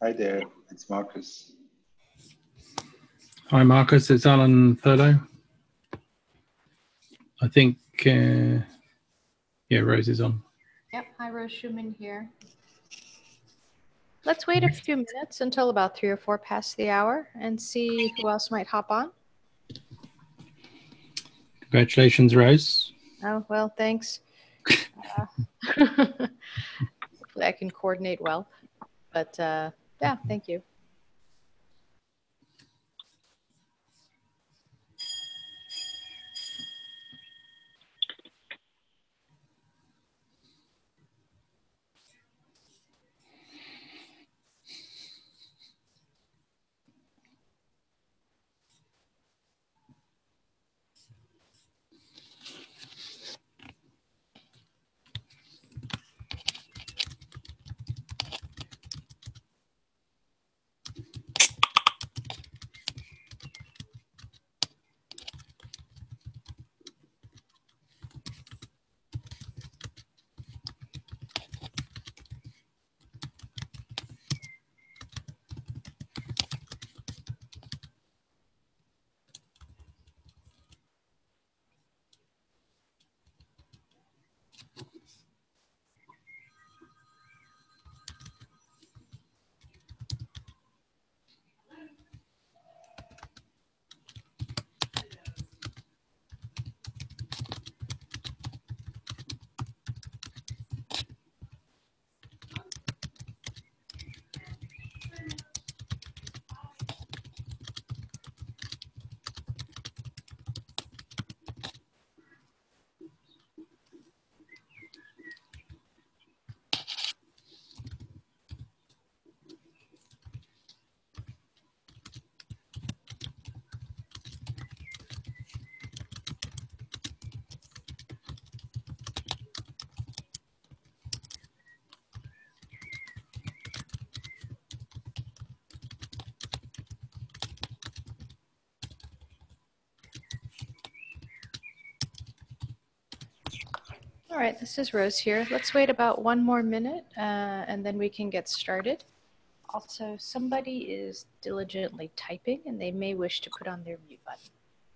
Hi there, it's Marcus. Hi, Marcus. It's Alan Thurlow. I think, yeah, Rose is on. Yep, hi, Rose Schumann here. Let's wait a few minutes until about 3 or 4 past the hour and see who else might hop on. Congratulations, Rose. Oh, well, thanks. Hopefully I can coordinate well, but yeah, thank you. All right, this is Rose here. Let's wait about 1 more minute and then we can get started. Also, somebody is diligently typing and they may wish to put on their mute button.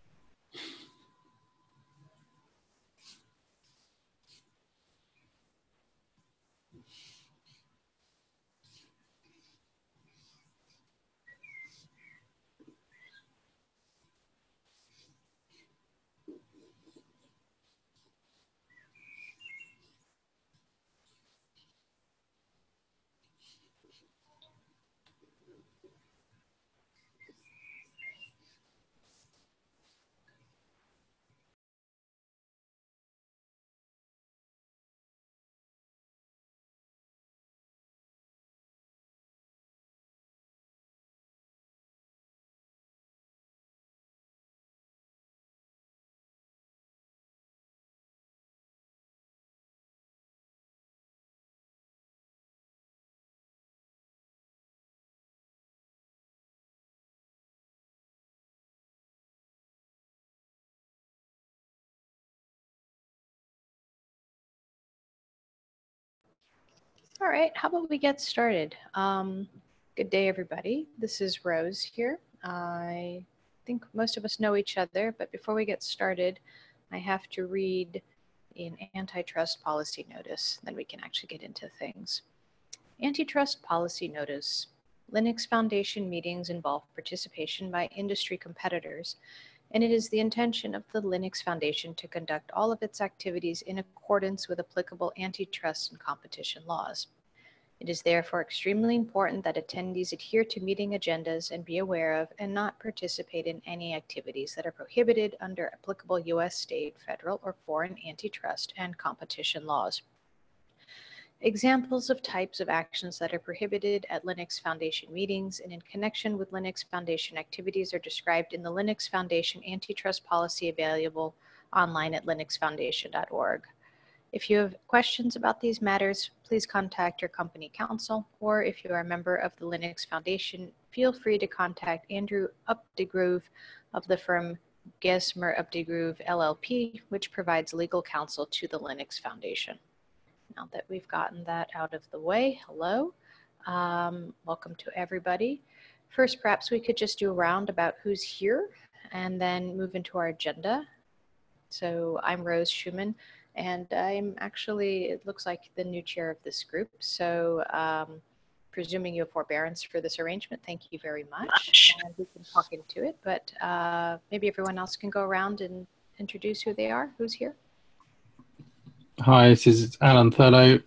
All right, how about we get started? Good day, everybody. This is Rose here. I think most of us know each other, but before we get started, I have to read an antitrust policy notice, then we can actually get into things. Antitrust policy notice. Linux Foundation meetings involve participation by industry competitors, and it is the intention of the Linux Foundation to conduct all of its activities in accordance with applicable antitrust and competition laws. It is therefore extremely important that attendees adhere to meeting agendas and be aware of and not participate in any activities that are prohibited under applicable U.S., state, federal, or foreign antitrust and competition laws. Examples of types of actions that are prohibited at Linux Foundation meetings and in connection with Linux Foundation activities are described in the Linux Foundation antitrust policy available online at linuxfoundation.org. If you have questions about these matters, please contact your company counsel, or if you are a member of the Linux Foundation, feel free to contact Andrew Updegrove of the firm Gesmer Updegrove LLP, which provides legal counsel to the Linux Foundation. Now that we've gotten that out of the way, hello. Welcome to everybody. First, perhaps we could just do a round about who's here and then move into our agenda. So I'm Rose Schumann, and I'm actually, it looks like, the new chair of this group. So presuming you have forbearance for this arrangement, thank you very much. And we can talk into it, but maybe everyone else can go around and introduce who they are, who's here. Hi, this is Alan Thurlow.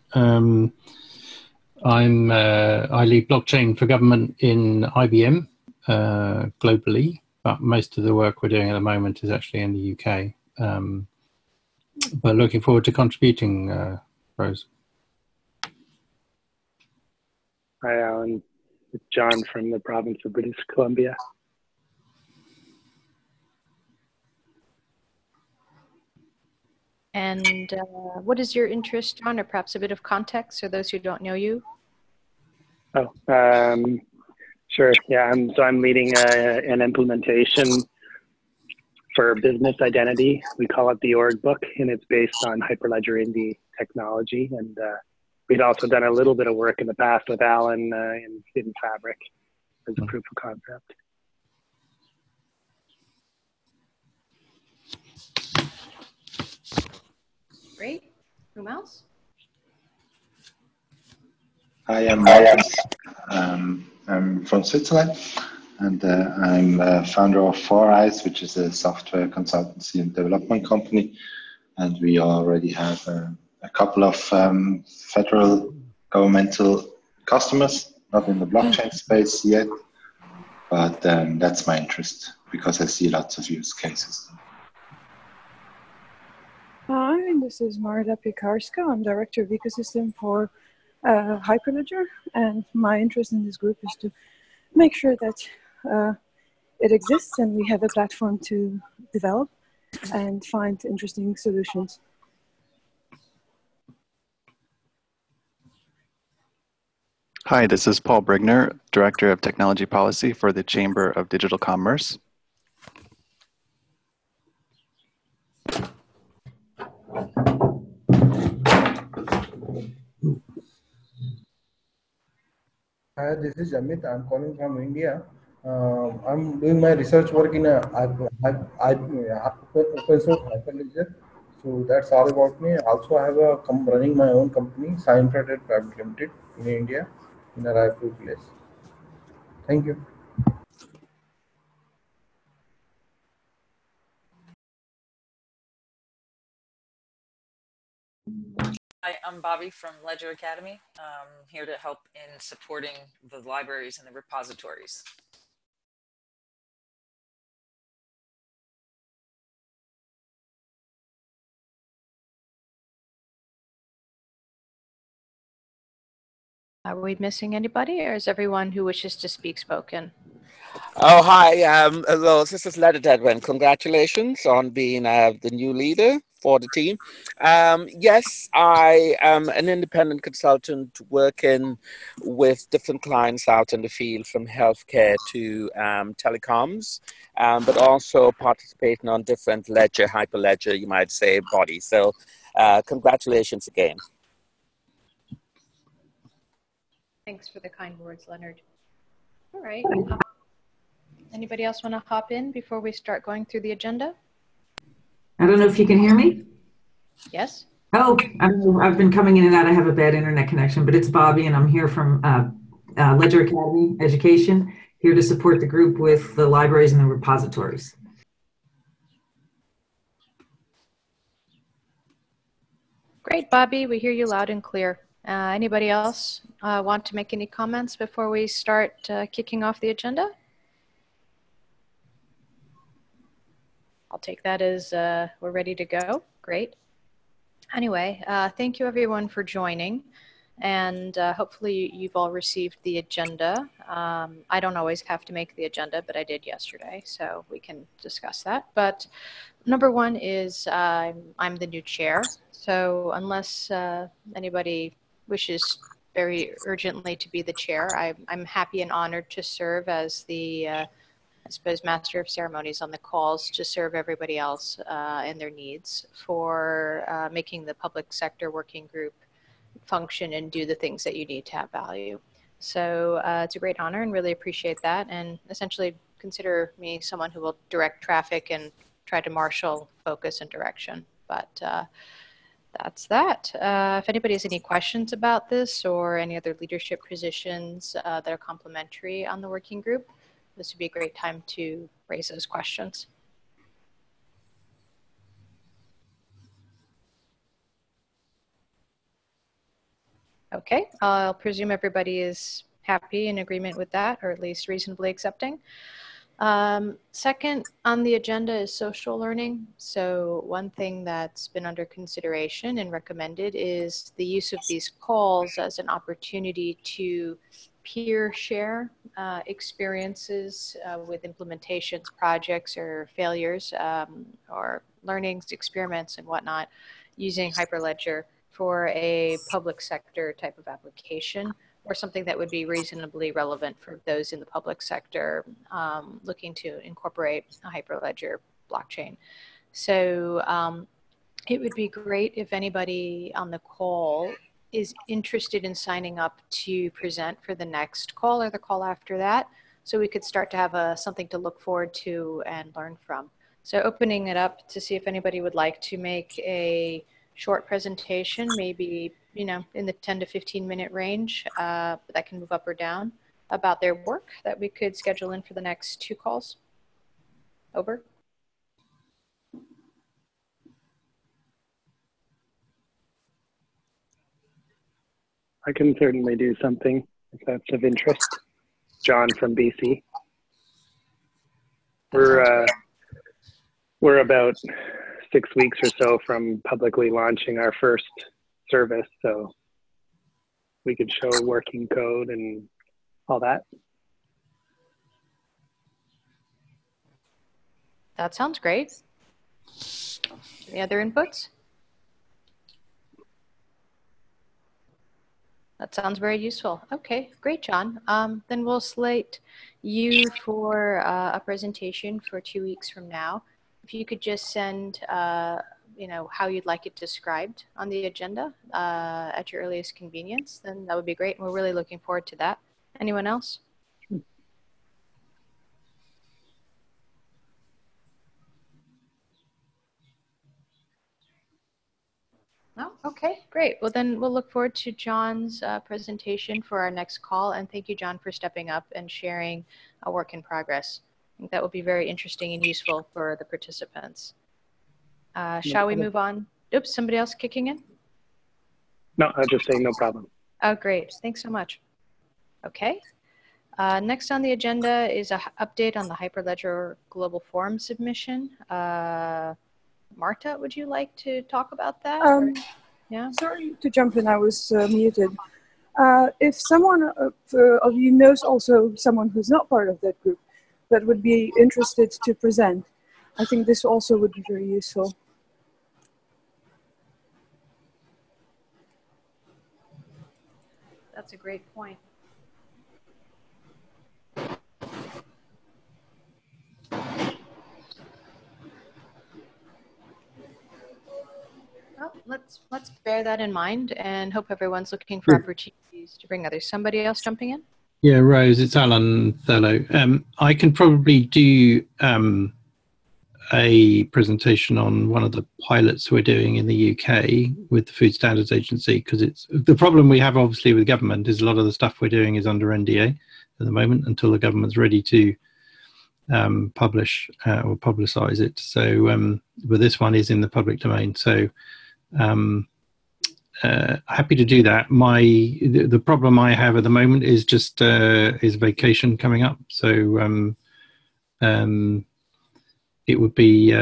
I lead blockchain for government in IBM globally, but most of the work we're doing at the moment is actually in the UK. But looking forward to contributing, Rose. Hi, Alan. It's John from the province of British Columbia. And what is your interest on, or perhaps a bit of context for those who don't know you? Oh, sure. Yeah, I'm leading an implementation for business identity. We call it the org book, and it's based on Hyperledger Indy technology. And we'd also done a little bit of work in the past with Alan in Fabric as a proof of concept. Great. Who else? I am Marcus. I'm from Switzerland, and I'm founder of 4eyes, which is a software consultancy and development company. And we already have a couple of federal governmental customers, not in the blockchain space yet, but that's my interest because I see lots of use cases. Hi, this is Marta Piekarska. I'm Director of Ecosystem for Hyperledger, and my interest in this group is to make sure that it exists and we have a platform to develop and find interesting solutions. Hi, this is Paul Brigner, Director of Technology Policy for the Chamber of Digital Commerce. Hi, this is Amit. I'm calling from India. I'm doing my research work in open source Hyperledger. So that's all about me. Also, I have running my own company, Sai Infrared Private Limited, in India, in a Raipur place. Thank you. Hi, I'm Bobby from Ledger Academy. I'm here to help in supporting the libraries and the repositories. Are we missing anybody, or is everyone who wishes to speak spoken? Oh, hi. Hello, this is Leonard Edwin. Congratulations on being the new leader for the team. Yes, I am an independent consultant working with different clients out in the field, from healthcare to telecoms, but also participating on different ledger, Hyperledger, you might say, bodies. So congratulations again. Thanks for the kind words, Leonard. All right. Anybody else want to hop in before we start going through the agenda? I don't know if you can hear me. Yes. Oh, I've been coming in and out. I have a bad internet connection, but it's Bobby, and I'm here from Ledger Academy Education, here to support the group with the libraries and the repositories. Great, Bobby. We hear you loud and clear. Anybody else want to make any comments before we start kicking off the agenda? I'll take that as we're ready to go. Great. Anyway, thank you everyone for joining, and hopefully you've all received the agenda. I don't always have to make the agenda, but I did yesterday, so we can discuss that. But number one is I'm the new chair, so unless anybody wishes very urgently to be the chair, I'm happy and honored to serve as the I suppose, master of ceremonies on the calls to serve everybody else and their needs for making the public sector working group function and do the things that you need to have value. So it's a great honor and really appreciate that. And essentially consider me someone who will direct traffic and try to marshal focus and direction. But that's that. If anybody has any questions about this or any other leadership positions that are complementary on the working group, this would be a great time to raise those questions. Okay, I'll presume everybody is happy in agreement with that, or at least reasonably accepting. Second on the agenda is social learning. So one thing that's been under consideration and recommended is the use of these calls as an opportunity to peer share experiences with implementations, projects, or failures, or learnings, experiments, and whatnot, using Hyperledger for a public sector type of application, or something that would be reasonably relevant for those in the public sector looking to incorporate a Hyperledger blockchain. So it would be great if anybody on the call is interested in signing up to present for the next call or the call after that, so we could start to have something to look forward to and learn from. So opening it up to see if anybody would like to make a short presentation, maybe, you know, in the 10 to 15 minute range, that can move up or down, about their work that we could schedule in for the next 2 calls. Over. I can certainly do something if that's of interest. John from BC. We're about 6 weeks or so from publicly launching our first service, so we could show working code and all that. That sounds great. Any other inputs? That sounds very useful. Okay, great, John. Then we'll slate you for a presentation for 2 weeks from now. If you could just send, you know, how you'd like it described on the agenda at your earliest convenience, then that would be great. And we're really looking forward to that. Anyone else? No? Okay, great. Well, then we'll look forward to John's presentation for our next call. And thank you, John, for stepping up and sharing a work in progress. I think that will be very interesting and useful for the participants. Shall we move on? Oops, somebody else kicking in? No, I was just saying no problem. Oh, great. Thanks so much. Okay. Next on the agenda is an update on the Hyperledger Global Forum submission. Marta, would you like to talk about that? Yeah. Sorry to jump in, I was muted. If someone of you knows also someone who's not part of that group that would be interested to present, I think this also would be very useful. That's a great point. Well, let's bear that in mind and hope everyone's looking for opportunities to bring others. Somebody else jumping in? Yeah, Rose, it's Alan Thello. I can probably do a presentation on one of the pilots we're doing in the UK with the Food Standards Agency, because it's the problem we have obviously with government is a lot of the stuff we're doing is under NDA at the moment until the government's ready to publish or publicize it. So, but this one is in the public domain. So happy to do that. The problem I have at the moment is just is vacation coming up. So it would be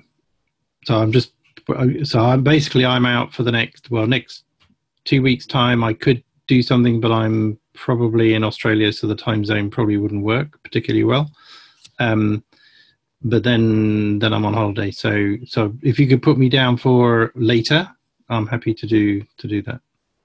I'm out for the next 2 weeks time. I could do something, but I'm probably in Australia, so the time zone probably wouldn't work particularly well. But then I'm on holiday. So if you could put me down for later, I'm happy to do that.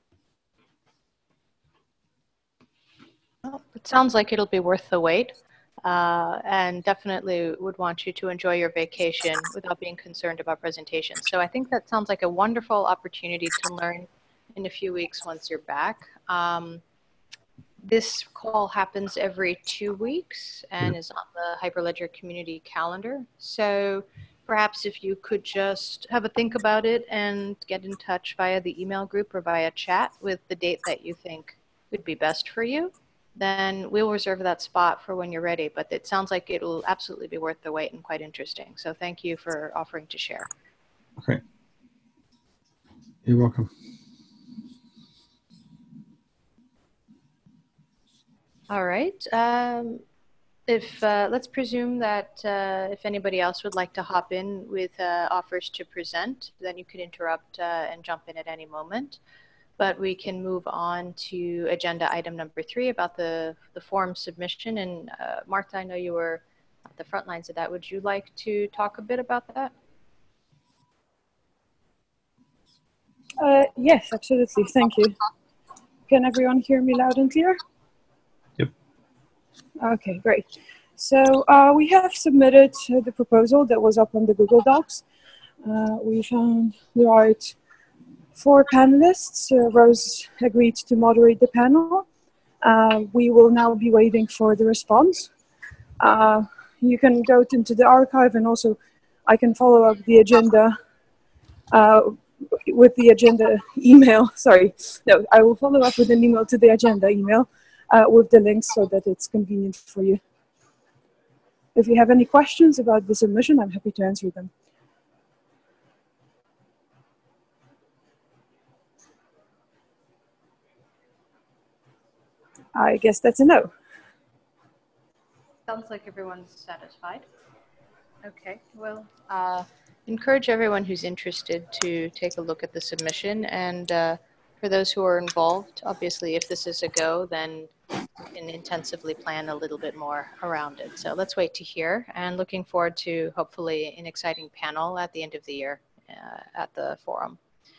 Well, it sounds like it'll be worth the wait, and definitely would want you to enjoy your vacation without being concerned about presentations. So I think that sounds like a wonderful opportunity to learn in a few weeks once you're back. This call happens every 2 weeks and is on the Hyperledger community calendar. So perhaps if you could just have a think about it and get in touch via the email group or via chat with the date that you think would be best for you, then we'll reserve that spot for when you're ready. But it sounds like it will absolutely be worth the wait and quite interesting. So thank you for offering to share. Okay. You're welcome. All right. Let's presume that if anybody else would like to hop in with offers to present, then you could interrupt and jump in at any moment. But we can move on to agenda item number 3 about the form submission. And Martha, I know you were at the front lines of that. Would you like to talk a bit about that? Yes, absolutely. Thank you. Can everyone hear me loud and clear? Yep. Okay, great. So we have submitted the proposal that was up on the Google Docs. We found the right 4 panelists. Rose agreed to moderate the panel. We will now be waiting for the response. You can go into the archive, and also I can follow up the agenda with the agenda email. Sorry, no, I will follow up with an email to the agenda email with the links so that it's convenient for you. If you have any questions about the submission, I'm happy to answer them. I guess that's a no. Sounds like everyone's satisfied. Okay, well, encourage everyone who's interested to take a look at the submission. And for those who are involved, obviously, if this is a go, then we can intensively plan a little bit more around it. So let's wait to hear, and looking forward to hopefully an exciting panel at the end of the year at the forum.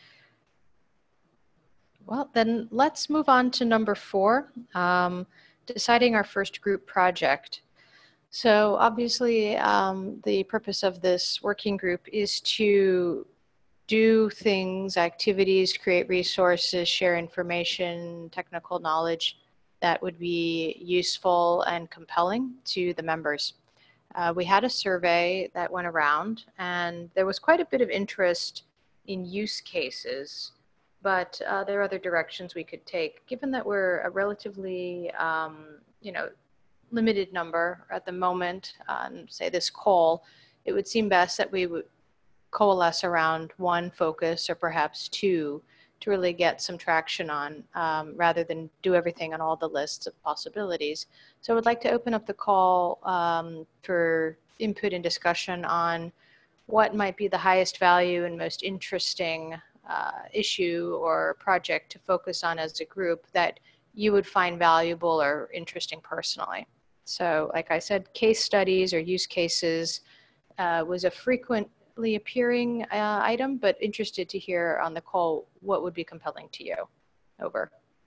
Well, then let's move on to number 4, deciding our first group project. So obviously, the purpose of this working group is to do things, activities, create resources, share information, technical knowledge that would be useful and compelling to the members. We had a survey that went around, and there was quite a bit of interest in use cases. But there are other directions we could take. Given that we're a relatively, limited number at the moment on, say, this call, it would seem best that we would coalesce around 1 focus or perhaps 2 to really get some traction on, rather than do everything on all the lists of possibilities. So I would like to open up the call for input and discussion on what might be the highest value and most interesting issue or project to focus on as a group that you would find valuable or interesting personally. So like I said, case studies or use cases was a frequently appearing item, but interested to hear on the call what would be compelling to you. Over.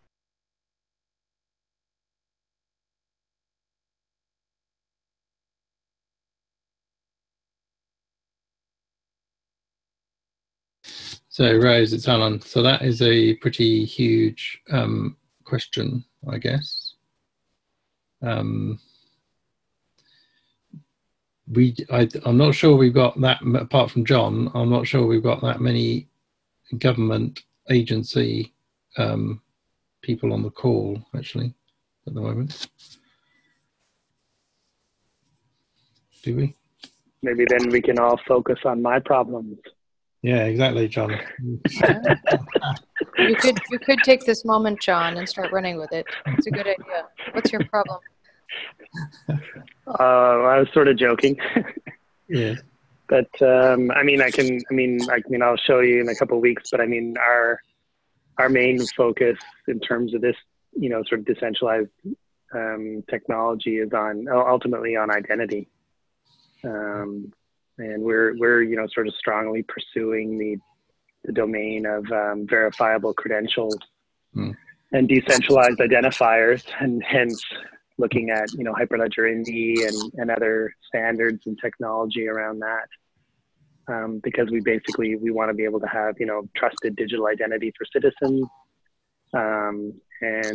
So Rose, it's Alan. So that is a pretty huge question, I guess. I'm not sure we've got that, apart from John, I'm not sure we've got that many government agency people on the call, actually, at the moment. Do we? Maybe then we can all focus on my problems. Yeah, exactly, John. You could take this moment, John, and start running with it. It's a good idea. What's your problem? I was sort of joking. Yeah. But I'll show you in a couple of weeks. But I mean, our main focus in terms of this, sort of decentralized technology is ultimately on identity. And we're sort of strongly pursuing the domain of verifiable credentials and decentralized identifiers, and hence looking at Hyperledger Indy and other standards and technology around that, because we want to be able to have trusted digital identity for citizens, and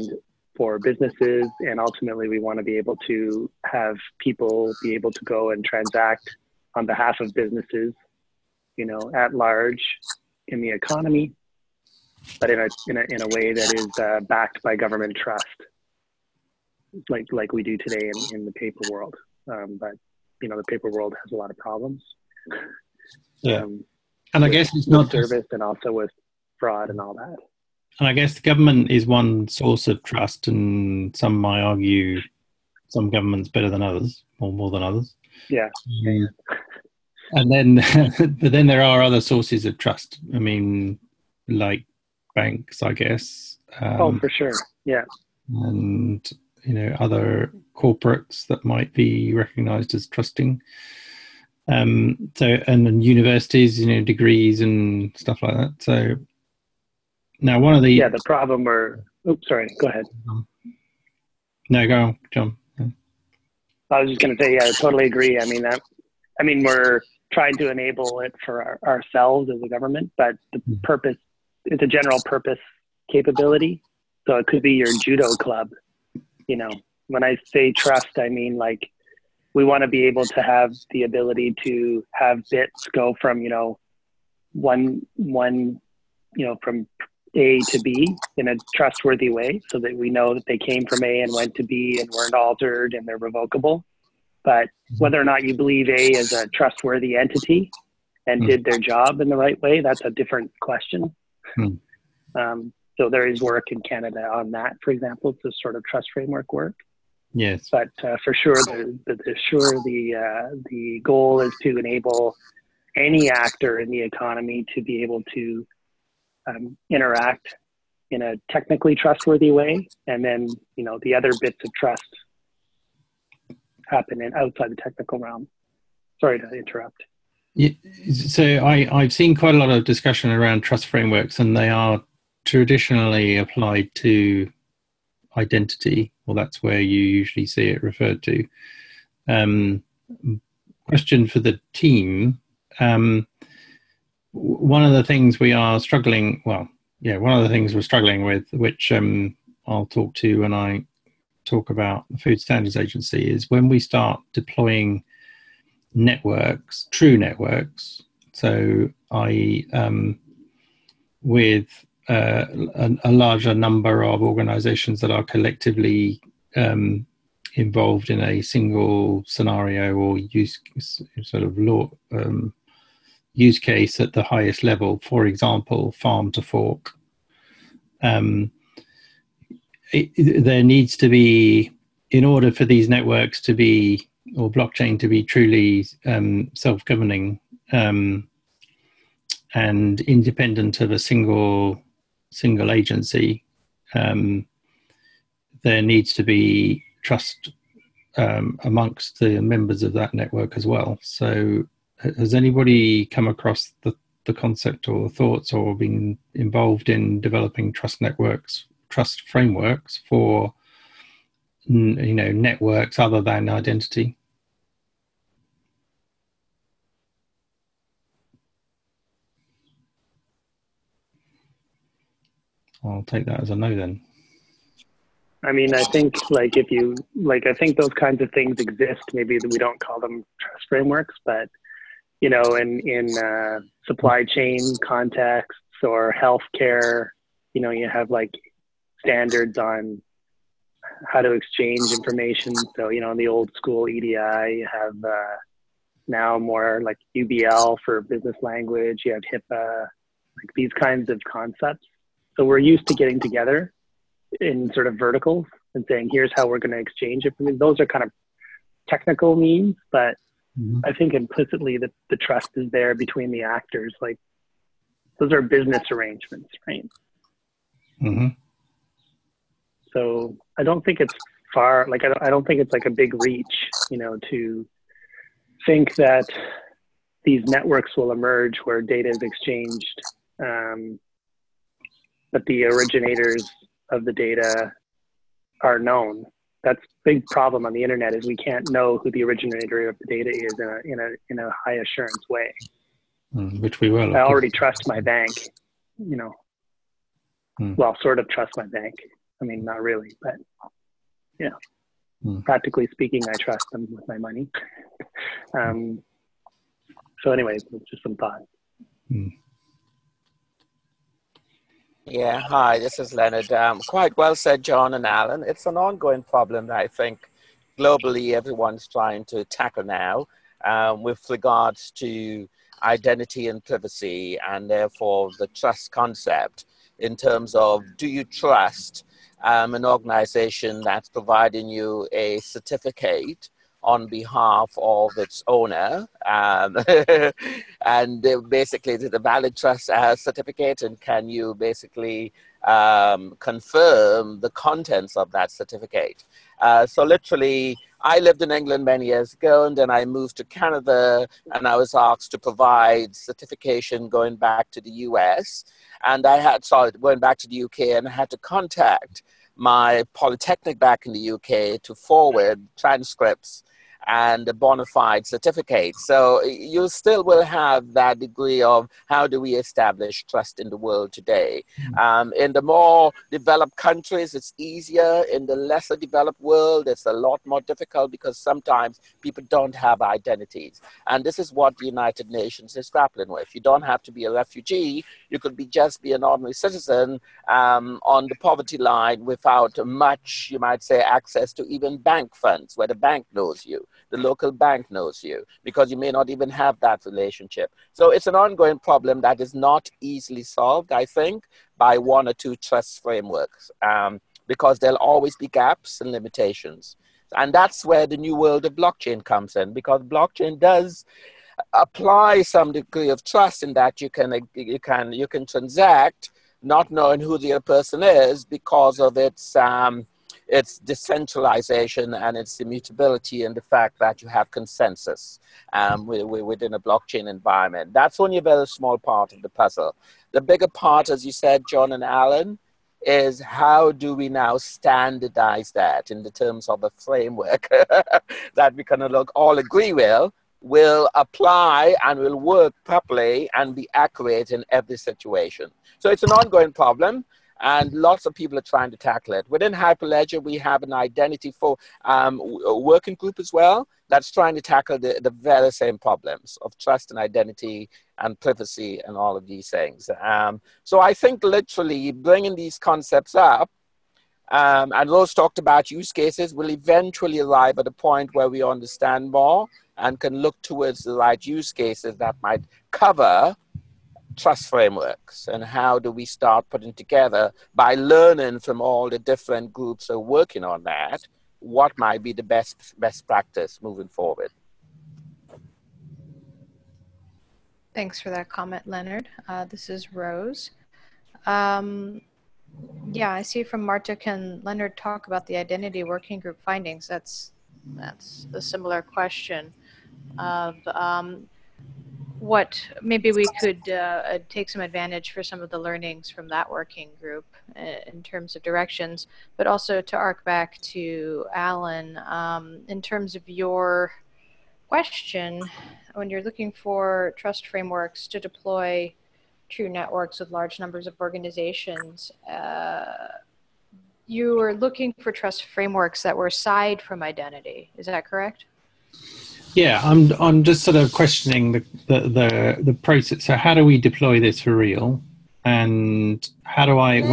for businesses, and ultimately we want to be able to have people be able to go and transact on behalf of businesses, you know, at large in the economy, but in a way that is backed by government trust, like we do today in the paper world. But you know, the paper world has a lot of problems. Yeah, and I guess it's not service just, and also with fraud and all that. And I guess the government is one source of trust, and some might argue some government's better than others, or more than others. Yeah. And then, but then there are other sources of trust. I mean, like banks, I guess. Oh, for sure. Yeah. And, you know, other corporates that might be recognized as trusting. So, and then universities, you know, degrees and stuff like that. So now one of the... Yeah, the problem where... Oops, sorry, go ahead. No, go on, John. I was just going to say, yeah, I totally agree. I mean, we're trying to enable it for ourselves as a government, but the purpose, it's a general purpose capability. So it could be your judo club. You know, when I say trust, I mean, like, we want to be able to have the ability to have bits go from, you know, one, you know, from A to B in a trustworthy way, so that we know that they came from A and went to B and weren't altered and they're revocable. But whether or not you believe A is a trustworthy entity and did their job in the right way, that's a different question. So there is work in Canada on that, for example, to sort of trust framework work. Yes. But for sure, the goal is to enable any actor in the economy to be able to interact in a technically trustworthy way, and then, you know, the other bits of trust happen outside the technical realm. Sorry to interrupt. Yeah, so I've seen quite a lot of discussion around trust frameworks, and they are traditionally applied to identity, or that's where you usually see it referred to. Question for the team. One of the things we are struggling, one of the things we're struggling with, which I'll talk to when I talk about the Food Standards Agency, is when we start deploying networks, true networks, so with a larger number of organizations that are collectively involved in a single scenario or use case at the highest level, for example, farm to fork. There needs to be, in order for these networks to be, or blockchain to be truly self-governing and independent of a single agency, there needs to be trust amongst the members of that network as well. So has anybody come across the concept or thoughts, or been involved in developing trust frameworks for, you know, networks other than identity? I'll take that as a no then. I mean, I think I think those kinds of things exist. Maybe we don't call them trust frameworks, but, you know, in supply chain contexts or healthcare, you know, you have like standards on how to exchange information. So, you know, in the old school EDI, you have now more like UBL for business language. You have HIPAA, like these kinds of concepts. So we're used to getting together in sort of verticals and saying, here's how we're going to exchange it. I mean, those are kind of technical means, but I think implicitly the trust is there between the actors. Like, those are business arrangements, right? So I don't think it's far, like, I don't think it's like a big reach, you know, to think that these networks will emerge where data is exchanged, but the originators of the data are known. That's a big problem on the internet, is we can't know who the originator of the data is in a high assurance way. Which we will. I already trust my bank, you know. Well, sort of trust my bank. I mean, not really, but practically speaking, I trust them with my money. So anyways, it's just some thought. Yeah, hi, this is Leonard. Quite well said, John and Alan. It's an ongoing problem that I think globally everyone's trying to tackle now with regards to identity and privacy, and therefore the trust concept in terms of, do you trust an organization that's providing you a certificate on behalf of its owner, and basically the valid trust certificate, and can you basically confirm the contents of that certificate? So literally, I lived in England many years ago, and then I moved to Canada, and I was asked to provide certification going back to the US, and going back to the UK, and I had to contact my Polytechnic back in the UK to forward transcripts and a bona fide certificate. So you still will have that degree of how do we establish trust in the world today. In the more developed countries, it's easier. In the lesser developed world, it's a lot more difficult because sometimes people don't have identities. And this is what the United Nations is grappling with. You don't have to be a refugee. You could just be an ordinary citizen on the poverty line without much, you might say, access to even bank funds, where the bank knows you. The local bank knows you, because you may not even have that relationship. So it's an ongoing problem that is not easily solved, I think, by one or two trust frameworks, because there'll always be gaps and limitations. And that's where the new world of blockchain comes in, because blockchain does apply some degree of trust in that you can transact not knowing who the other person is because of its decentralization and its immutability, and the fact that you have consensus within a blockchain environment. That's only a very small part of the puzzle. The bigger part, as you said, John and Alan, is how do we now standardize that in the terms of a framework that we can all agree will apply and will work properly and be accurate in every situation. So it's an ongoing problem, and lots of people are trying to tackle it. Within Hyperledger, we have an identity for working group as well that's trying to tackle the very same problems of trust and identity and privacy and all of these things. So I think literally bringing these concepts up, and Rose talked about use cases, will eventually arrive at a point where we understand more and can look towards the right use cases that might cover trust frameworks, and how do we start putting together, by learning from all the different groups who are working on that, what might be the best practice moving forward. Thanks for that comment, Leonard. This is Rose. Yeah, I see from Marta, can Leonard talk about the identity working group findings? That's a similar question of what maybe we could take some advantage for some of the learnings from that working group in terms of directions, but also to arc back to Alan, in terms of your question, when you're looking for trust frameworks to deploy true networks with large numbers of organizations, you were looking for trust frameworks that were aside from identity. Is that correct? Yeah, I'm just sort of questioning the process. So how do we deploy this for real? And how do I,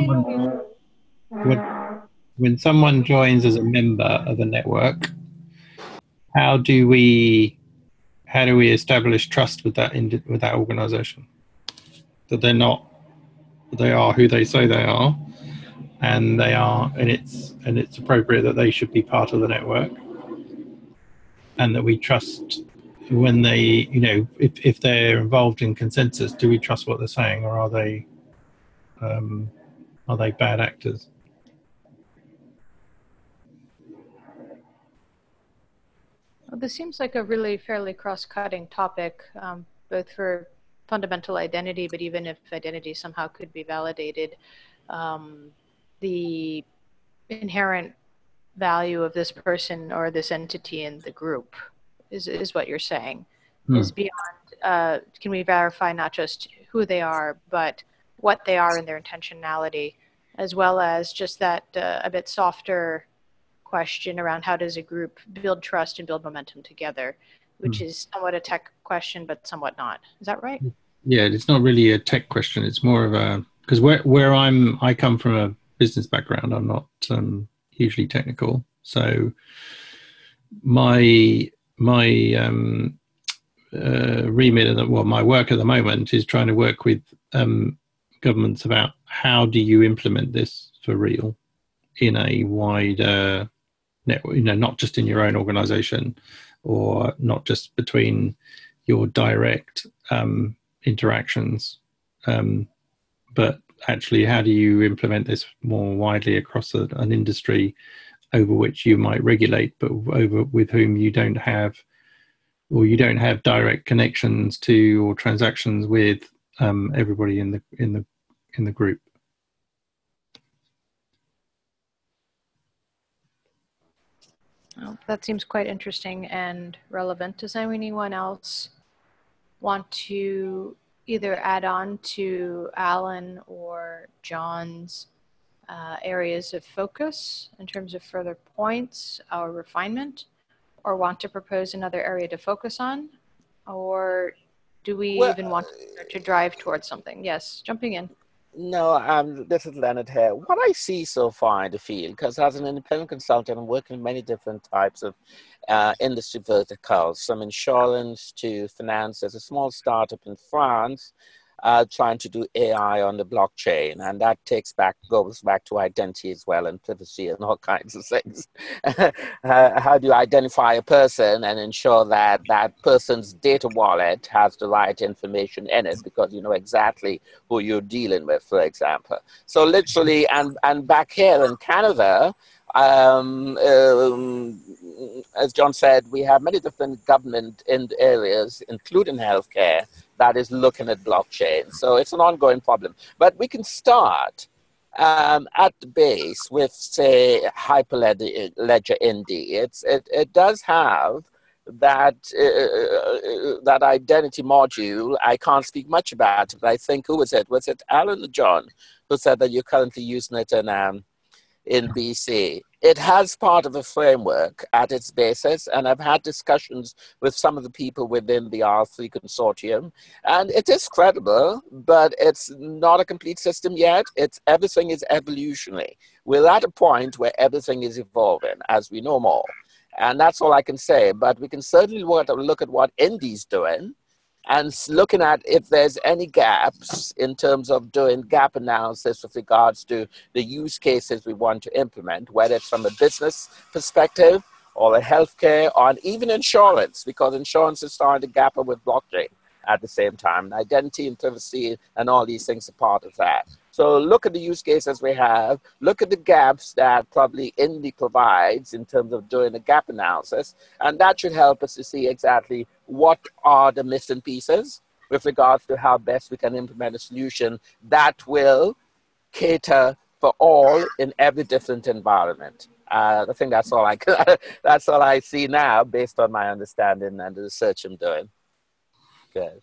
when someone joins as a member of a network, how do we establish trust with that organization? That they are who they say they are, and it's appropriate that they should be part of the network, and that we trust when they, if they're involved in consensus, do we trust what they're saying, or are they bad actors? Well, this seems like a really fairly cross-cutting topic, both for fundamental identity, but even if identity somehow could be validated, the inherent value of this person or this entity in the group is what you're saying, is beyond, can we verify not just who they are, but what they are in their intentionality, as well as just that a bit softer question around how does a group build trust and build momentum together, which is somewhat a tech question, but somewhat not. Is that right? Yeah, it's not really a tech question. It's more of a, because where I come from a business background. I'm not hugely technical, so my remit, well, my work at the moment is trying to work with governments about how do you implement this for real in a wider network, not just in your own organization or not just between your direct interactions, but actually how do you implement this more widely across an industry over which you might regulate, but over with whom you don't have direct connections to or transactions with everybody in the group. Well, that seems quite interesting and relevant. Does anyone else want to either add on to Alan or John's areas of focus in terms of further points or refinement, or want to propose another area to focus on? Or do we even want to drive towards something? Yes, jumping in. No, this is Leonard here. What I see so far in the field, because as an independent consultant, I'm working in many different types of industry verticals, from insurance to finance. There's a small startup in France trying to do AI on the blockchain, and that goes back to identity as well, and privacy and all kinds of things. How do you identify a person and ensure that that person's data wallet has the right information in it, because you know exactly who you're dealing with, for example. So literally, and back here in Canada, as John said, we have many different government areas, including healthcare, that is looking at blockchain. So it's an ongoing problem. But we can start at the base with, say, Hyperledger Indy. It does have that that identity module. I can't speak much about it, but I think, who was it? Was it Alan or John who said that you're currently using it in BC? It has part of a framework at its basis, and I've had discussions with some of the people within the R3 consortium, and it is credible, but it's not a complete system yet. Everything is evolutionary. We're at a point where everything is evolving as we know more, and that's all I can say. But we can certainly look at what Indy's doing, and looking at if there's any gaps in terms of doing gap analysis with regards to the use cases we want to implement, whether it's from a business perspective or a healthcare or even insurance, because insurance is starting to gap up with blockchain at the same time. And identity and privacy and all these things are part of that. So look at the use cases we have, look at the gaps that probably Indy provides in terms of doing a gap analysis, and that should help us to see exactly what are the missing pieces with regards to how best we can implement a solution that will cater for all in every different environment. I think that's all that's all I see now based on my understanding and the research I'm doing. Good.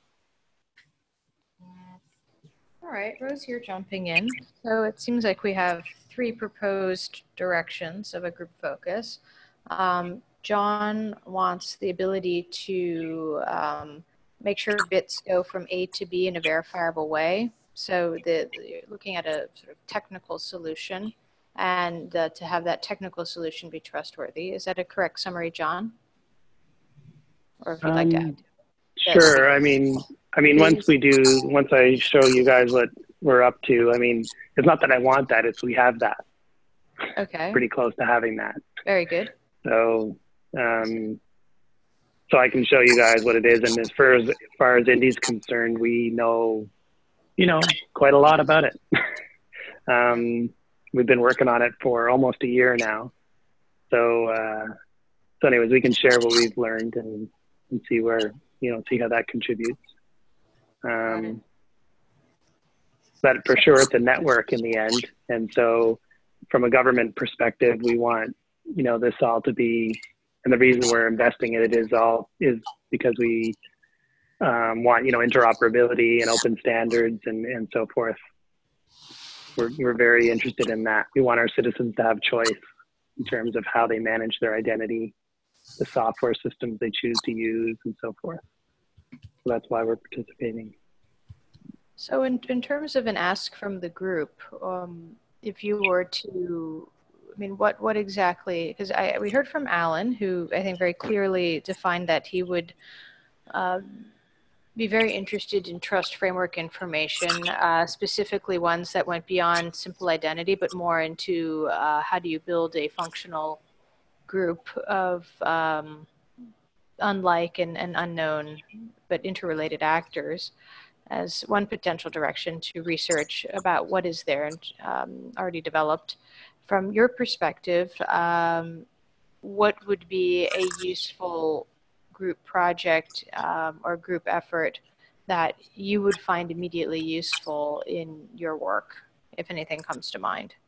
All right, Rose, you're jumping in. So it seems like we have 3 proposed directions of a group focus. John wants the ability to make sure bits go from A to B in a verifiable way. So you're looking at a sort of technical solution, and to have that technical solution be trustworthy. Is that a correct summary, John? Or if you'd like to add to it. Sure. I mean, once I show you guys what we're up to, I mean, it's not that I want that, it's we have that. Okay. Pretty close to having that. Very good. So, so I can show you guys what it is. And as far as Indy's concerned, we know, quite a lot about it. We've been working on it for almost a year now. So anyways, we can share what we've learned and see where, see how that contributes. But for sure, it's a network in the end. And so from a government perspective, we want, this all to be, and the reason we're investing in it is because we want, interoperability and open standards and so forth. we're very interested in that. We want our citizens to have choice in terms of how they manage their identity, the software systems they choose to use, and so forth. So that's why we're participating. So in terms of an ask from the group, if you were to, I mean, what exactly, because we heard from Alan, who I think very clearly defined that he would be very interested in trust framework information, specifically ones that went beyond simple identity, but more into how do you build a functional group of unlike and unknown but interrelated actors as one potential direction to research about what is there and already developed. From your perspective, what would be a useful group project or group effort that you would find immediately useful in your work, if anything comes to mind?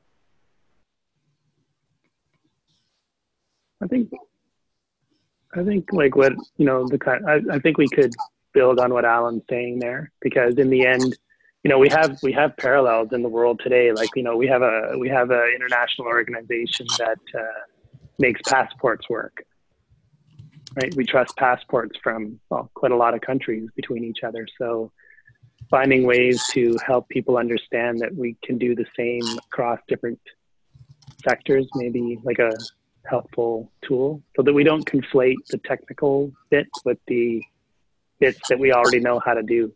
I think like what, you know, I think we could build on what Alan's saying there, because in the end, you know, we have parallels in the world today. Like, you know, we have a international organization that makes passports work, right? We trust passports from, well, quite a lot of countries between each other. So finding ways to help people understand that we can do the same across different sectors, maybe like a helpful tool, so that we don't conflate the technical bits with the bits that we already know how to do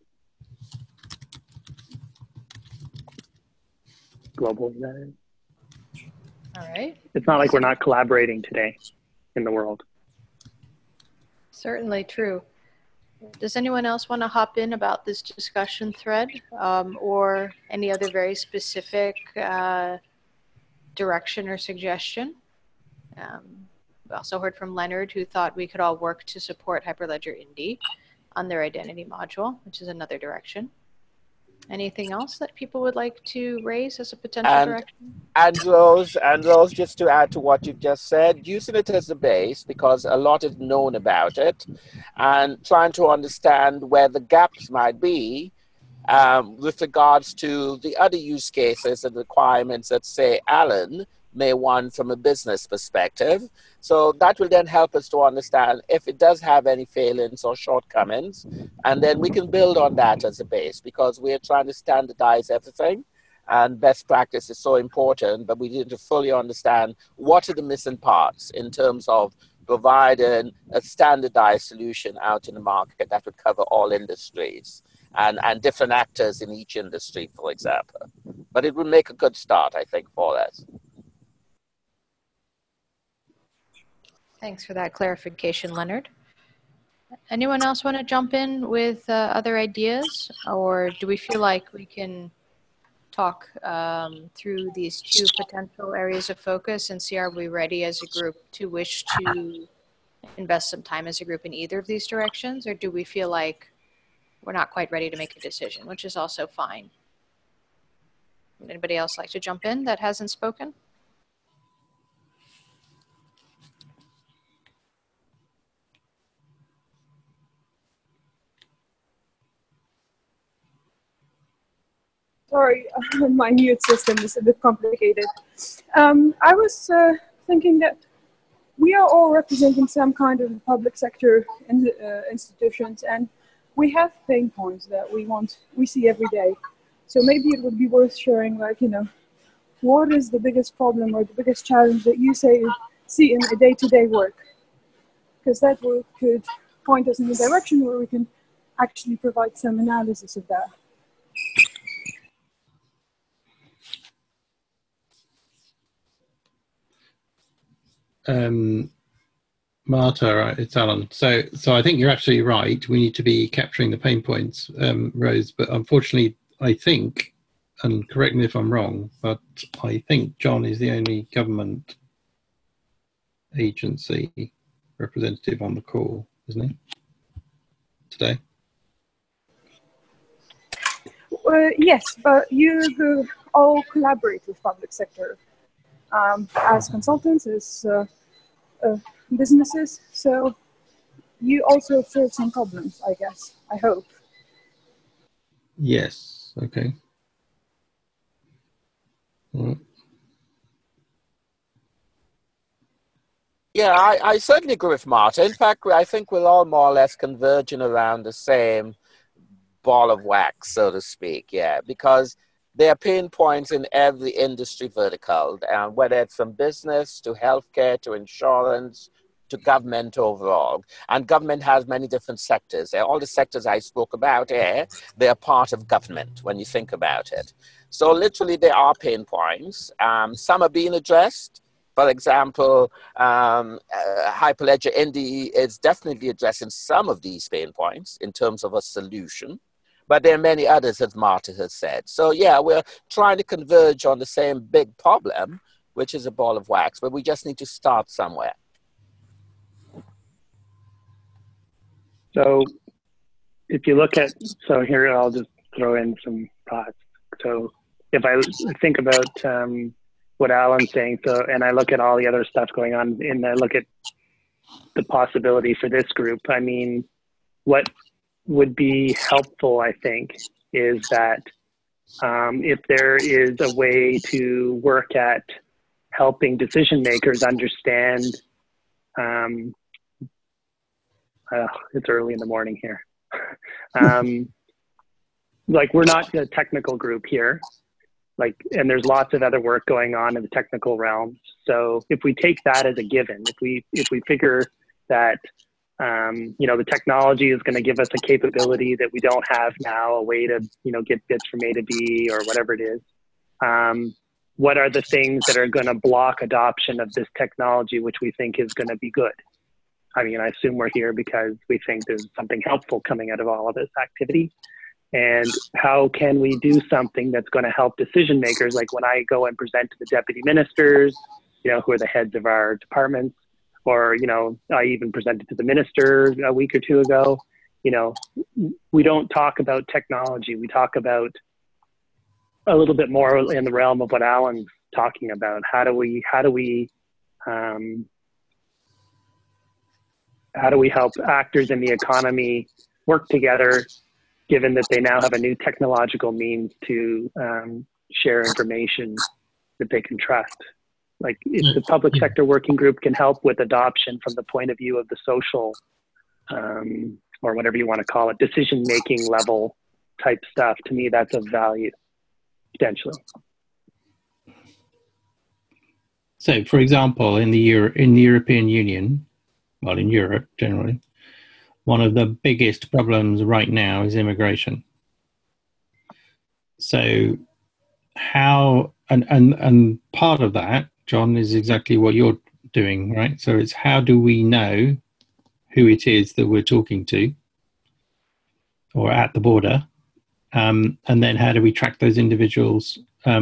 globally, that is. All right. It's not like we're not collaborating today in the world. Certainly true. Does anyone else want to hop in about this discussion thread or any other very specific direction or suggestion? We also heard from Leonard, who thought we could all work to support Hyperledger Indy on their identity module, which is another direction. Anything else that people would like to raise as a potential direction? And Rose, just to add to what you just said, using it as a base, because a lot is known about it, and trying to understand where the gaps might be with regards to the other use cases and requirements that, say, Alan may want from a business perspective. So that will then help us to understand if it does have any failings or shortcomings, and then we can build on that as a base, because we're trying to standardize everything, and best practice is so important, but we need to fully understand what are the missing parts in terms of providing a standardized solution out in the market that would cover all industries and different actors in each industry, for example. But it would make a good start, I think, for us. Thanks for that clarification, Leonard. Anyone else want to jump in with other ideas, or do we feel like we can talk through these two potential areas of focus and see, are we ready as a group to wish to invest some time as a group in either of these directions, or do we feel like we're not quite ready to make a decision, which is also fine? Would anybody else like to jump in that hasn't spoken? Sorry, my mute system is a bit complicated. I was thinking that we are all representing some kind of public sector institutions, and we have pain points that we see every day. So maybe it would be worth sharing, like, you know, what is the biggest problem or the biggest challenge that you see in a day-to-day work? Because that could point us in a direction where we can actually provide some analysis of that. Marta, it's Alan. So I think you're absolutely right. We need to be capturing the pain points, Rose. But unfortunately, I think, and correct me if I'm wrong, but I think John is the only government agency representative on the call, isn't he? Today. Yes, but you all collaborate with public sector as consultants, as businesses. So you also solve some problems, I guess. I hope. Yes. Okay. Mm. Yeah, I certainly agree with Marta. In fact, I think we're all more or less converging around the same ball of wax, so to speak. Yeah, because there are pain points in every industry vertical, and whether it's from business to healthcare to insurance to government overall. And government has many different sectors. All the sectors I spoke about here, they are part of government when you think about it. So literally there are pain points. Some are being addressed. For example, Hyperledger Indy is definitely addressing some of these pain points in terms of a solution, but there are many others, as Marta has said. So yeah, we're trying to converge on the same big problem, which is a ball of wax, but we just need to start somewhere. So if you look at, so here I'll just throw in some thoughts. So if I think about what Alan's saying, so, and I look at all the other stuff going on, and I look at the possibility for this group, I mean, what would be helpful, I think, is that if there is a way to work at helping decision makers understand, it's early in the morning here. Like, we're not a technical group here, like, and there's lots of other work going on in the technical realm. So if we take that as a given, if we figure that you know, the technology is going to give us a capability that we don't have now, a way to, you know, get bits from A to B or whatever it is. What are the things that are going to block adoption of this technology, which we think is going to be good? I mean, I assume we're here because we think there's something helpful coming out of all of this activity. And how can we do something that's going to help decision makers? Like when I go and present to the deputy ministers, you know, who are the heads of our departments, or, you know, I even presented to the minister a week or two ago. You know, we don't talk about technology. We talk about a little bit more in the realm of what Alan's talking about. How do we help actors in the economy work together, given that they now have a new technological means to share information that they can trust? Like, if the public sector working group can help with adoption from the point of view of the social, or whatever you want to call it, decision-making level type stuff, to me, that's of value, potentially. So, for example, in the European Union, well, in Europe generally, one of the biggest problems right now is immigration. So how, and part of that, John, is exactly what you're doing, right? So it's how do we know who it is that we're talking to or at the border? And then how do we track those individuals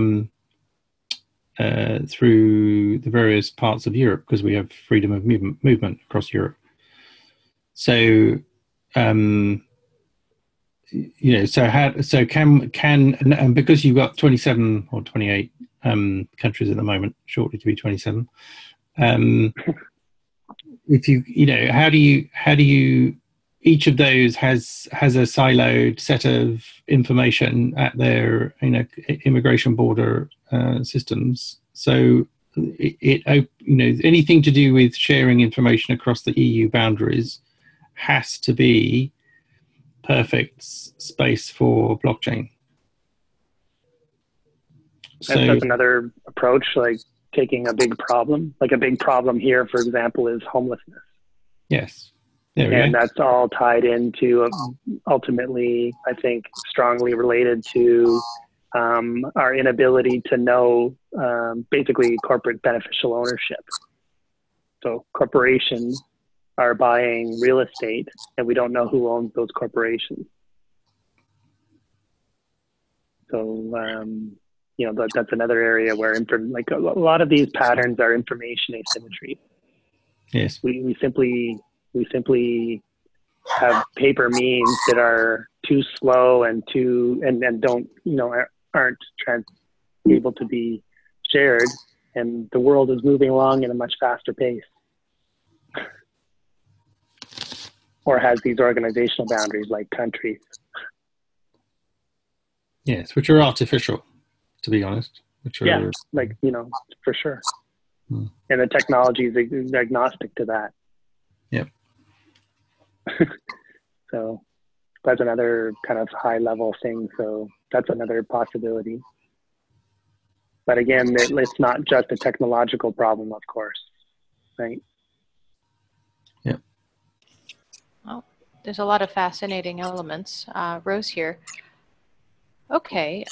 through the various parts of Europe, because we have freedom of movement across Europe. So, you know, so can and because you've got 27 or 28 countries at the moment, shortly to be 27. If you know, how do you each of those has a siloed set of information at their, you know, immigration border systems. So it you know, anything to do with sharing information across the EU boundaries has to be perfect space for blockchain. So that's another approach, like taking a big problem. Like a big problem here, for example, is homelessness. Yes. And that's all tied into, ultimately, I think, strongly related to our inability to know, basically, corporate beneficial ownership. So corporations are buying real estate, and we don't know who owns those corporations. So, you know, that's another area where, like, a lot of these patterns are information asymmetry. Yes. We simply have paper means that are too slow and don't, you know, aren't able to be shared, and the world is moving along at a much faster pace, or has these organizational boundaries like countries. Yes, which are artificial, to be honest. which are yeah, like, you know, for sure. And the technology is agnostic to that. Yep. So that's another kind of high level thing. So that's another possibility. But again, it's not just a technological problem, of course, right? Yeah. Well, there's a lot of fascinating elements. Rose here. Okay.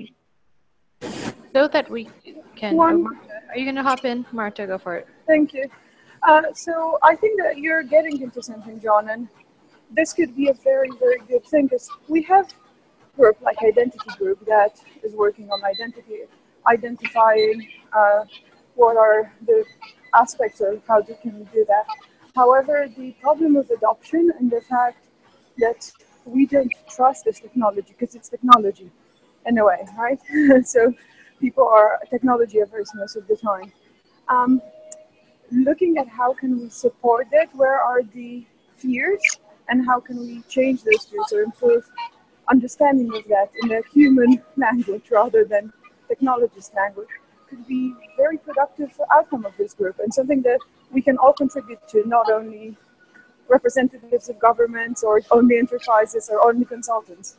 So that we can. Marta, are you going to hop in? Marta, go for it. Thank you. So I think that you're getting into something, John, and this could be a very, very good thing because we have a group like Identity Group that is working on identifying what are the aspects of how can we do that. However, the problem of adoption and the fact that we don't trust this technology because it's technology in a way, right? So people are technology averse most of the time. Looking at how can we support it, where are the fears, and how can we change those fears or improve understanding of that in a human language rather than technologist language could be very productive outcome of this group and something that we can all contribute to, not only representatives of governments or only enterprises or only consultants.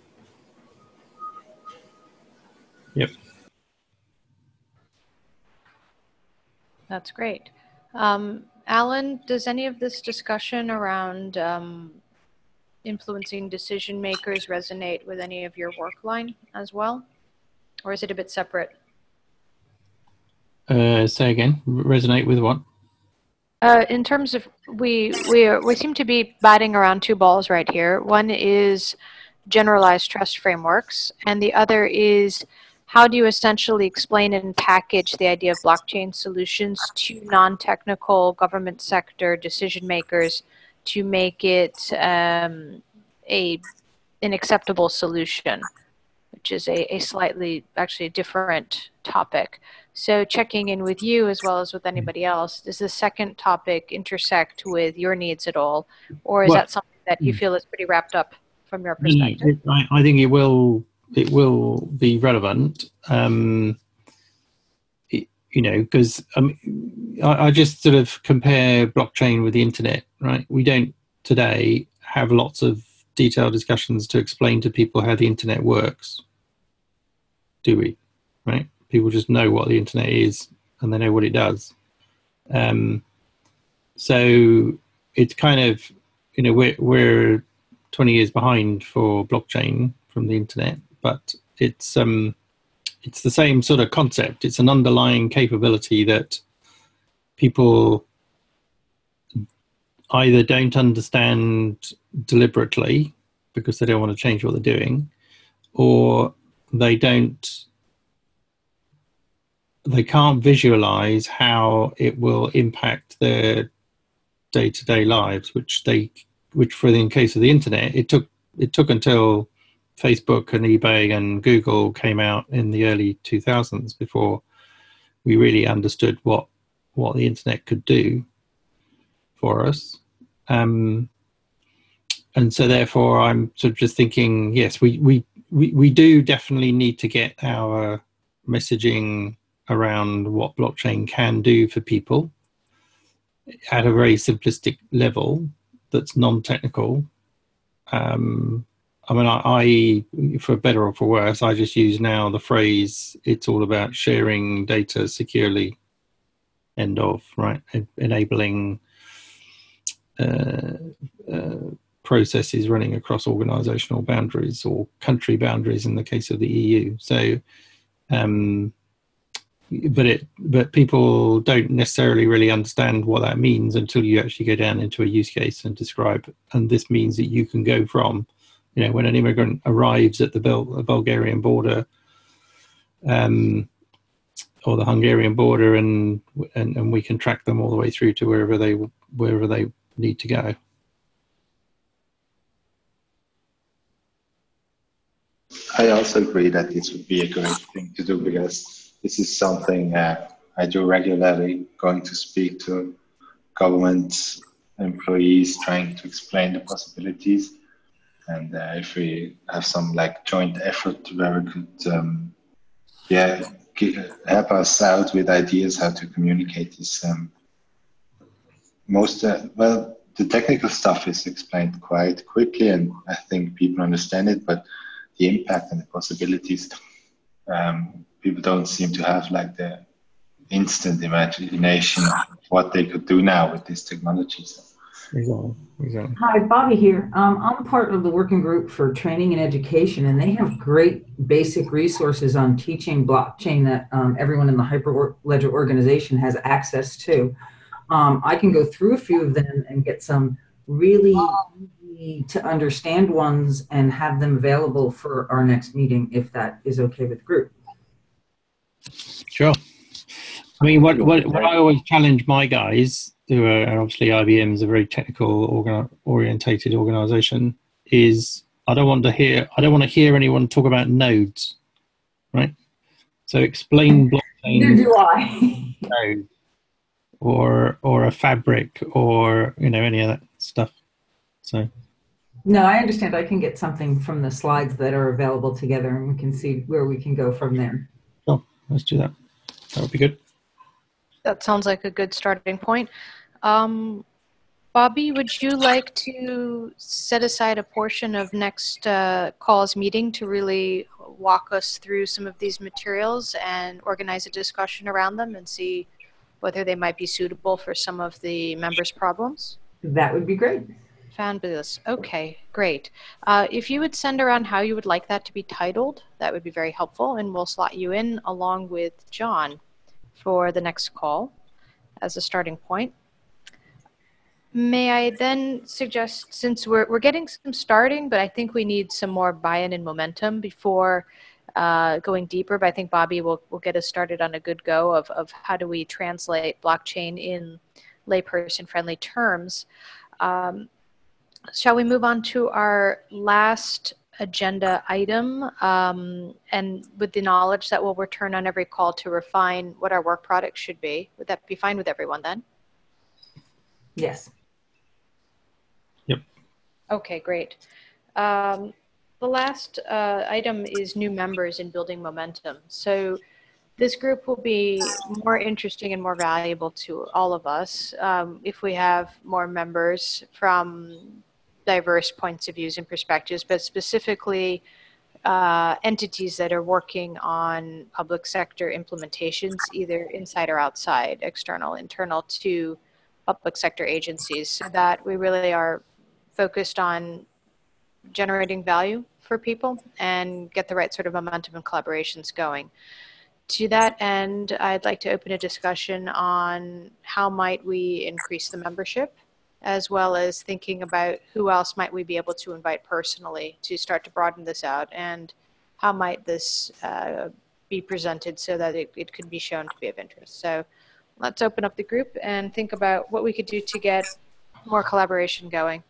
Yep. That's great. Alan, does any of this discussion around influencing decision makers resonate with any of your work line as well? Or is it a bit separate? Say again, resonate with what? In terms of, we seem to be batting around two balls right here. One is generalized trust frameworks, and the other is how do you essentially explain and package the idea of blockchain solutions to non-technical government sector decision makers to make it an acceptable solution, which is a slightly actually different topic. So checking in with you as well as with anybody else, does the second topic intersect with your needs at all? Or is that something that you feel is pretty wrapped up from your perspective? I think it will be relevant. You know, because I just sort of compare blockchain with the internet, right? We don't today have lots of detailed discussions to explain to people how the internet works, do we? Right? People just know what the internet is and they know what it does. So it's kind of, you know, we're 20 years behind for blockchain from the internet, but it's the same sort of concept. It's an underlying capability that people either don't understand deliberately because they don't want to change what they're doing, or they can't visualize how it will impact their day-to-day lives, which for the in case of the internet, it took until Facebook and eBay and Google came out in the early 2000s before we really understood what the internet could do for us. And so therefore I'm sort of just thinking, yes, we do definitely need to get our messaging around what blockchain can do for people at a very simplistic level that's non-technical. I mean, I, for better or for worse, I just use now the phrase, it's all about sharing data securely, end of, right? Enabling processes running across organizational boundaries or country boundaries in the case of the EU. So, but people don't necessarily really understand what that means until you actually go down into a use case and describe. And this means that you can go from, you know, when an immigrant arrives at the Bulgarian border or the Hungarian border, and we can track them all the way through to wherever they need to go. I also agree that this would be a great thing to do, because this is something I do regularly, going to speak to government employees, trying to explain the possibilities. And if we have some like joint effort where we could help us out with ideas how to communicate this. The technical stuff is explained quite quickly, and I think people understand it, but the impact and the possibilities, people don't seem to have like the instant imagination of what they could do now with these technologies. Exactly. Hi, Bobby here. I'm part of the working group for training and education, and they have great basic resources on teaching blockchain that everyone in the Hyperledger organization has access to. I can go through a few of them and get some really easy to understand ones and have them available for our next meeting, if that is okay with the group. Sure. I mean, what I always challenge my guys, who are obviously IBM is a very technical orientated organization, is I don't want to hear anyone talk about nodes, right? So explain blockchain. Neither do I. Node, or a fabric, or any of that stuff. So. No, I understand. I can get something from the slides that are available together, and we can see where we can go from there. Sure, let's do that. That would be good. That sounds like a good starting point. Bobby, would you like to set aside a portion of next call's meeting to really walk us through some of these materials and organize a discussion around them and see whether they might be suitable for some of the members' problems? That would be great. Fabulous. Okay, great. If you would send around how you would like that to be titled, that would be very helpful, and we'll slot you in along with John for the next call as a starting point. May I then suggest, since we're getting some starting, but I think we need some more buy-in and momentum before going deeper, but I think Bobby will get us started on a good go of how do we translate blockchain in layperson-friendly terms. Shall we move on to our last agenda item, and with the knowledge that we'll return on every call to refine what our work product should be? Would that be fine with everyone then? Yes. Yep. Okay, great. The last item is new members in building momentum. So this group will be more interesting and more valuable to all of us if we have more members from diverse points of views and perspectives, but specifically entities that are working on public sector implementations, either inside or outside, external, internal to public sector agencies, so that we really are focused on generating value for people and get the right sort of momentum and collaborations going. To that end, I'd like to open a discussion on how might we increase the membership, as well as thinking about who else might we be able to invite personally to start to broaden this out, and how might this be presented so that it could be shown to be of interest. So let's open up the group and think about what we could do to get more collaboration going.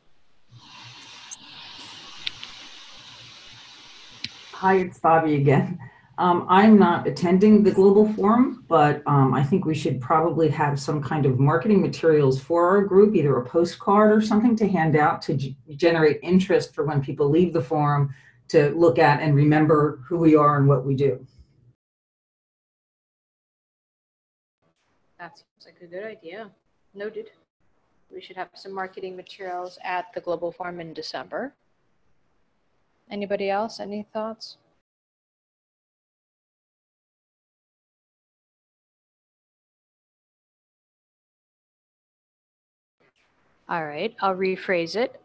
Hi, it's Bobby again. I'm not attending the Global Forum, but I think we should probably have some kind of marketing materials for our group, either a postcard or something to hand out to generate interest for when people leave the forum to look at and remember who we are and what we do. That seems like a good idea. Noted. We should have some marketing materials at the Global Forum in December. Anybody else? Any thoughts? All right, I'll rephrase it.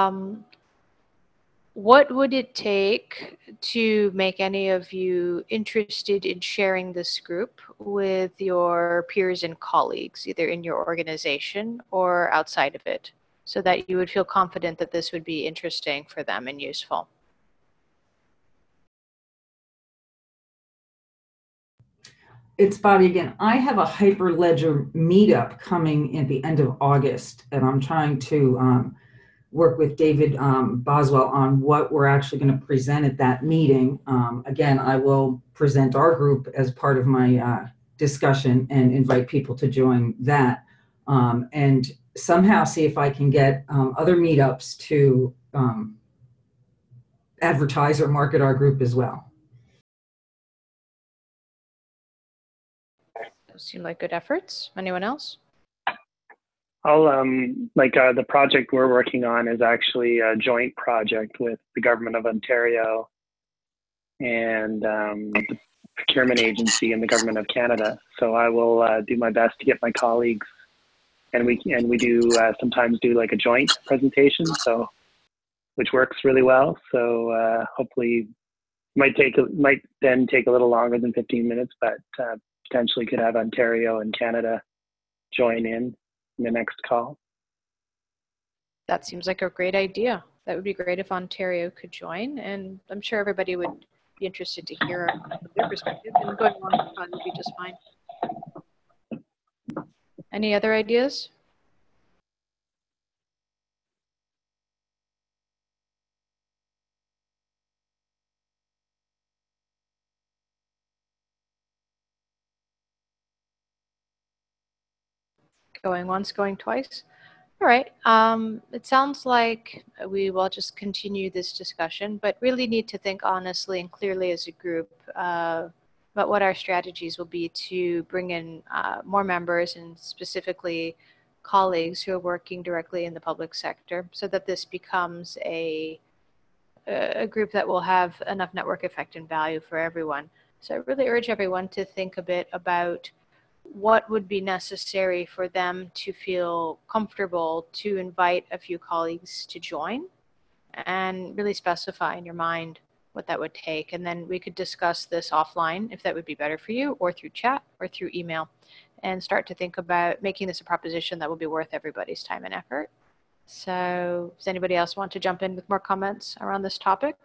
What would it take to make any of you interested in sharing this group with your peers and colleagues, either in your organization or outside of it, so that you would feel confident that this would be interesting for them and useful? It's Bobby again. I have a Hyperledger meetup coming at the end of August, and I'm trying to work with David Boswell on what we're actually going to present at that meeting. Again, I will present our group as part of my discussion and invite people to join that, and somehow see if I can get other meetups to advertise or market our group as well. Those seem like good efforts. Anyone else? I'll the project we're working on is actually a joint project with the Government of Ontario and the Procurement Agency and the Government of Canada. So I will do my best to get my colleagues, and we do sometimes do like a joint presentation, so which works really well. So hopefully might then take a little longer than 15 minutes, but potentially could have Ontario and Canada join in the next call. That seems like a great idea. That would be great if Ontario could join, and I'm sure everybody would be interested to hear their perspective, and going along would probably be just fine. Any other ideas? Going once, going twice. All right. It sounds like we will just continue this discussion, but really need to think honestly and clearly as a group about what our strategies will be to bring in more members, and specifically colleagues who are working directly in the public sector, so that this becomes a group that will have enough network effect and value for everyone. So I really urge everyone to think a bit about what would be necessary for them to feel comfortable to invite a few colleagues to join, and really specify in your mind what that would take. And then we could discuss this offline if that would be better for you, or through chat or through email, and start to think about making this a proposition that will be worth everybody's time and effort. So does anybody else want to jump in with more comments around this topic?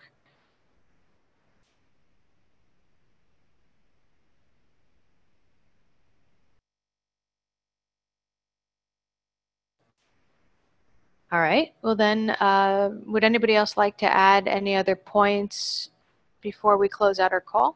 All right, well then, would anybody else like to add any other points before we close out our call?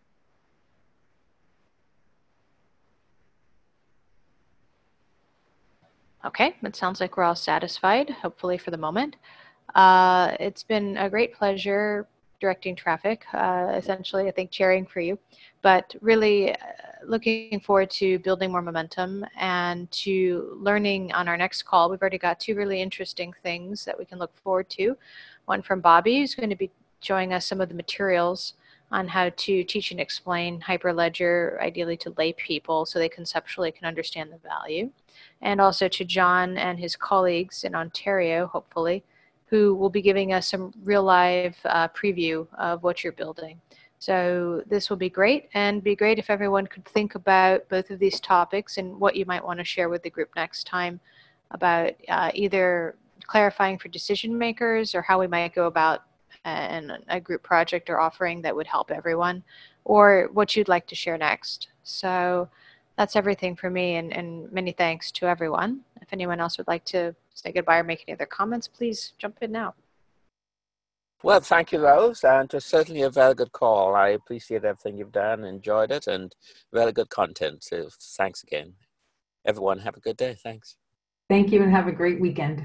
Okay, it sounds like we're all satisfied, hopefully for the moment. It's been a great pleasure directing traffic, essentially, I think chairing for you, but really looking forward to building more momentum and to learning on our next call. We've already got two really interesting things that we can look forward to. One from Bobby, who's going to be showing us some of the materials on how to teach and explain Hyperledger, ideally to lay people, so they conceptually can understand the value. And also to John and his colleagues in Ontario, hopefully, who will be giving us some real live preview of what you're building. So this will be great, and be great if everyone could think about both of these topics and what you might want to share with the group next time about either clarifying for decision makers, or how we might go about a group project or offering that would help everyone, or what you'd like to share next. So that's everything for me, and many thanks to everyone. If anyone else would like to say goodbye or make any other comments, please jump in now. Well, thank you, Rose, and it was certainly a very good call. I appreciate everything you've done, enjoyed it, and very good content. So thanks again. Everyone, have a good day. Thanks. Thank you, and have a great weekend.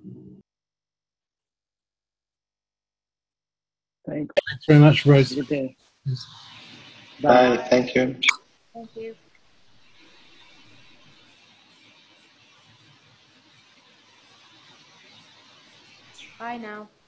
Thanks. Thanks very much, Rose. Good day. Bye. Thank you. Thank you. Bye now.